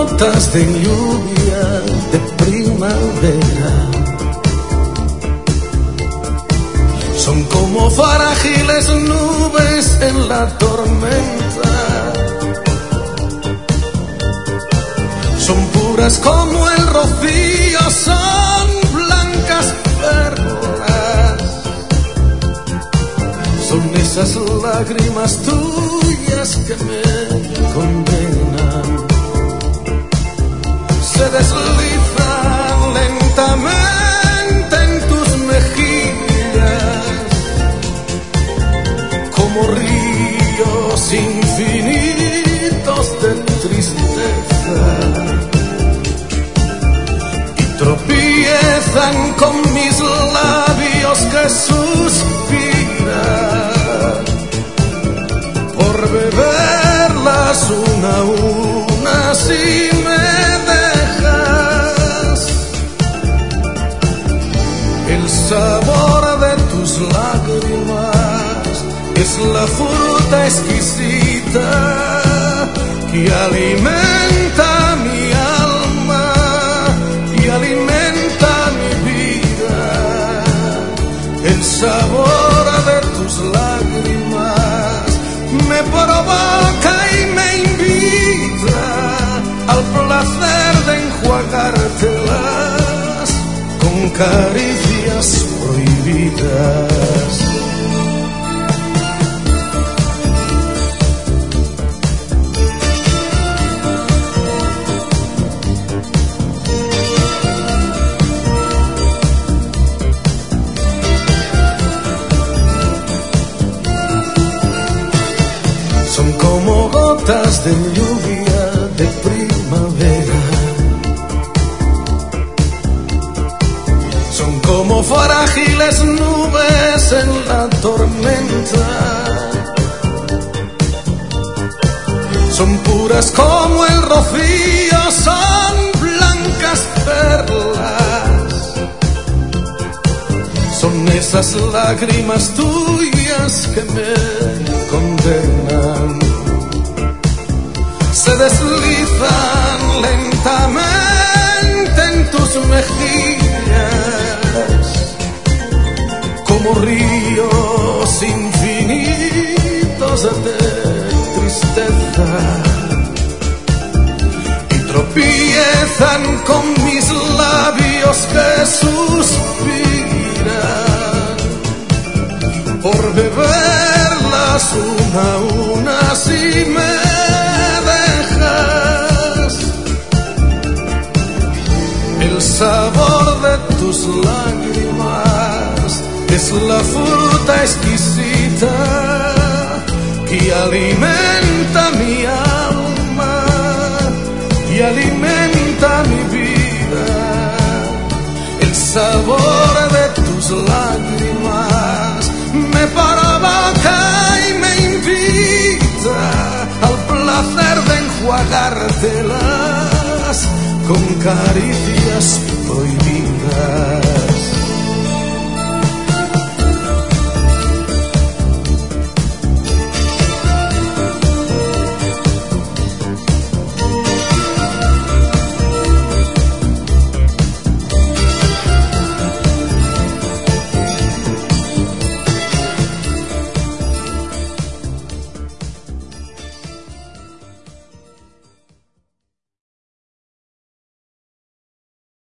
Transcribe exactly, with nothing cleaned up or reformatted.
gotas de lluvia de primavera. Son como frágiles nubes en la tormenta. Son puras como el rocío, son blancas perlas. Son esas lágrimas tuyas que me condenan. Se deslizan lentamente en tus mejillas como ríos infinitos de tristeza, y tropiezan con mis labios que suspiran por beberlas una a una. Si me dejas, el sabor de tus lágrimas es la fruta exquisita que alimenta mi alma y alimenta mi vida. El sabor de tus lágrimas me provoca y me invita al placer de enjuagártelas con caricias prohibidas. Son como gotas de lluvia de primavera. Son como frágiles nubes en la tormenta. Son puras como el rocío, son blancas perlas. Son esas lágrimas tuyas que me condenan. Se deslizan lentamente en tus mejillas como ríos infinitos de tristeza, y tropiezan con mis labios que suspiran por beberlas una a una. Si me dejas, el sabor de tus lágrimas es la fruta exquisita que alimenta mi alma y alimenta mi vida. El sabor de tus lágrimas me provoca y me invita al placer de enjuagártelas con caricias prohibidas.